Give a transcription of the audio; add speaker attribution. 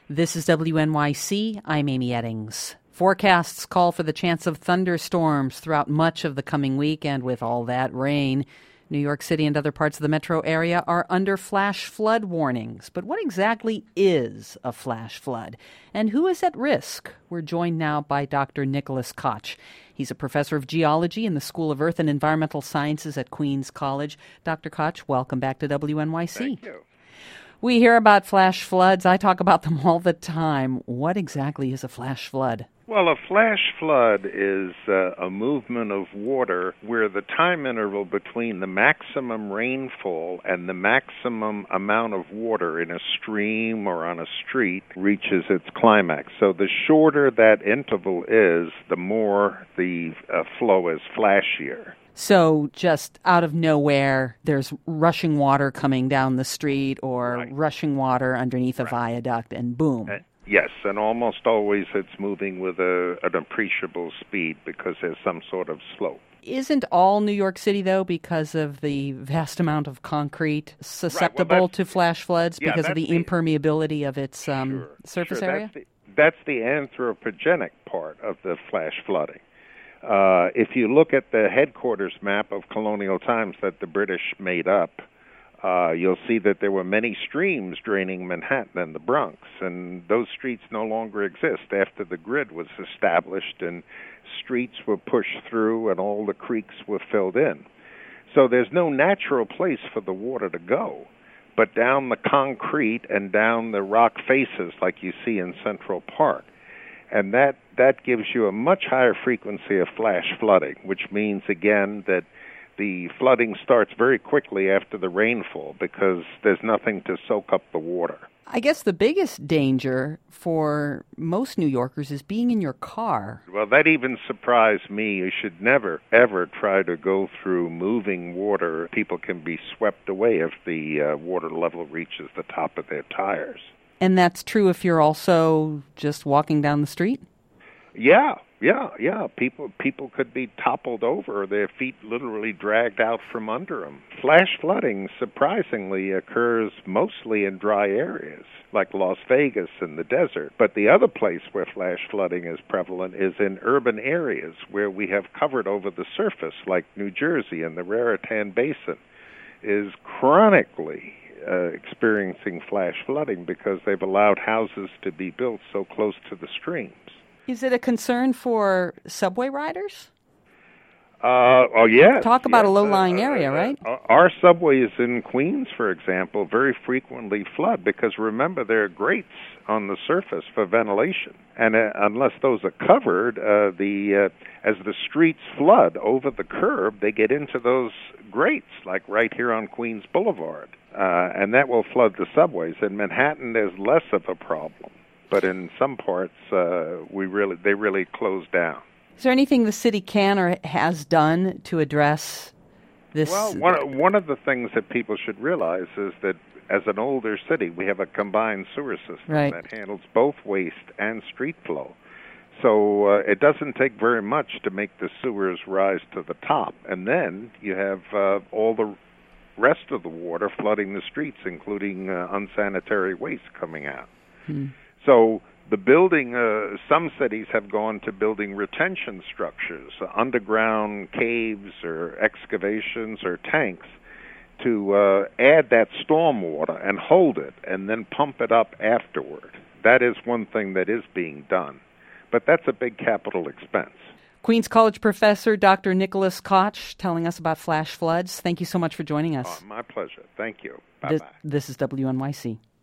Speaker 1: This is WNYC. I'm Amy Eddings. Forecasts call for the chance of thunderstorms throughout much of the coming week, and with all that rain, New York City and other parts of the metro area are under flash flood warnings. But what exactly is a flash flood? And who is at risk? We're joined now by Dr. Nicholas Koch. He's a professor of geology in the School of Earth and Environmental Sciences at Queens College. Dr. Koch, welcome back to WNYC.
Speaker 2: Thank you.
Speaker 1: We hear about flash floods. I talk about them all the time. What exactly is a flash flood?
Speaker 2: Well, a flash flood is a movement of water where the time interval between the maximum rainfall and the maximum amount of water in a stream or on a street reaches its climax. So the shorter that interval is, the more the flow is flashier.
Speaker 1: So just out of nowhere, there's rushing water coming down the street or rushing water underneath a viaduct, and boom.
Speaker 2: Yes, and almost always it's moving with an appreciable speed because there's some sort of slope.
Speaker 1: Isn't all New York City, though, because of the vast amount of concrete, susceptible to flash floods because of the impermeability of its surface area?
Speaker 2: That's the anthropogenic part of the flash flooding. If you look at the headquarters map of colonial times that the British made up, you'll see that there were many streams draining Manhattan and the Bronx, and those streets no longer exist after the grid was established and streets were pushed through and all the creeks were filled in. So there's no natural place for the water to go, but down the concrete and down the rock faces like you see in Central Park. And that gives you a much higher frequency of flash flooding, which means, again, that the flooding starts very quickly after the rainfall because there's nothing to soak up the water.
Speaker 1: I guess the biggest danger for most New Yorkers is being in your car.
Speaker 2: Well, that even surprised me. You should never, ever try to go through moving water. People can be swept away if the water level reaches the top of their tires.
Speaker 1: And that's true if you're also just walking down the street?
Speaker 2: Yeah. People could be toppled over, their feet literally dragged out from under them. Flash flooding, surprisingly, occurs mostly in dry areas, like Las Vegas and the desert. But the other place where flash flooding is prevalent is in urban areas where we have covered over the surface, like New Jersey and the Raritan Basin, is chronically experiencing flash flooding because they've allowed houses to be built so close to the streams.
Speaker 1: Is it a concern for subway riders?
Speaker 2: Yes.
Speaker 1: Talk about a low-lying area, right?
Speaker 2: Our subways in Queens, for example, very frequently flood because, remember, there are grates on the surface for ventilation. And unless those are covered, as the streets flood over the curb, they get into those grates, like right here on Queens Boulevard. And that will flood the subways. In Manhattan, there's less of a problem. But in some parts, they really close down.
Speaker 1: Is there anything the city can or has done to address this?
Speaker 2: Well, one of the things that people should realize is that as an older city, we have a combined sewer system that handles both waste and street flow. So it doesn't take very much to make the sewers rise to the top. And then you have all the rest of the water flooding the streets, including unsanitary waste coming out. So the building, some cities have gone to building retention structures, underground caves or excavations or tanks to add that storm water and hold it and then pump it up afterward. That is one thing that is being done. But that's a big capital expense.
Speaker 1: Queens College professor Dr. Nicholas Koch telling us about flash floods. Thank you so much for joining us.
Speaker 2: My pleasure. Thank you. Bye-bye.
Speaker 1: This is WNYC.